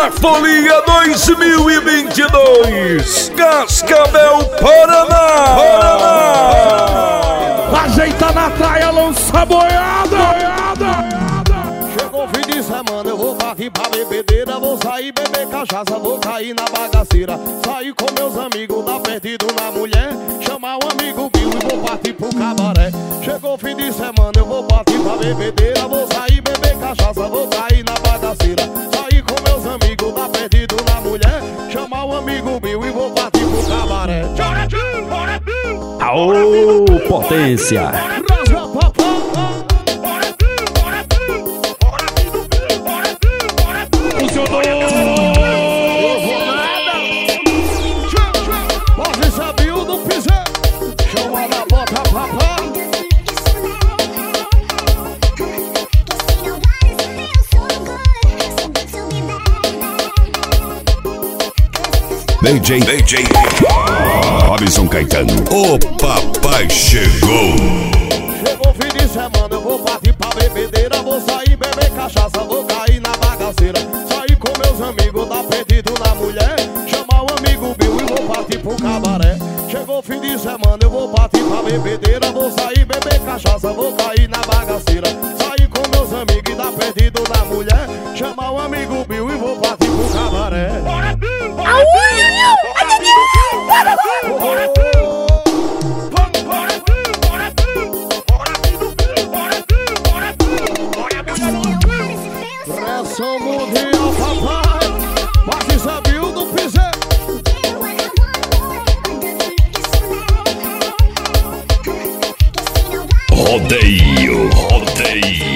na Folia 2022, Cascavel, Paraná. Ajeita na traia, lança a boiada. Chegou o fim de semana, eu vou partir pra bebedeira. Vou sair beber cachaça, vou cair na bagaceira. Sair com meus amigos, dar perdido na mulher. Chamar um amigo Bill e vou partir pro cabaré. Chegou o fim de semana, eu vou partir pra bebedeira. Vou sair beber cachaça, vou cair na bagaceira. Sair com meus amigos, dar perdido na mulher. Chamar um amigo Bill e vou partir pro cabaré. Aô, potência! Rasga papá. Funcionou! Eu vou nada. Pode saber o do pisar. Chama na bota papá. DJ Robson Caetano, o papai chegou. Chegou o fim de semana, eu vou partir pra bebedeira. Vou sair beber cachaça, vou cair na bagaceira. Sair com meus amigos, dar perdido na mulher. Chamar um amigo Bill e vou partir pro cabaré. Chegou o fim de semana, eu vou partir pra bebedeira. Vou sair beber cachaça, vou cair na bagaceira. Sair com meus amigos e dar perdido na mulher. Chamar um amigo Bill e vou partir pro cabaré. Pressão mundial, papai. Mas sabe o do pisar. Rodeio.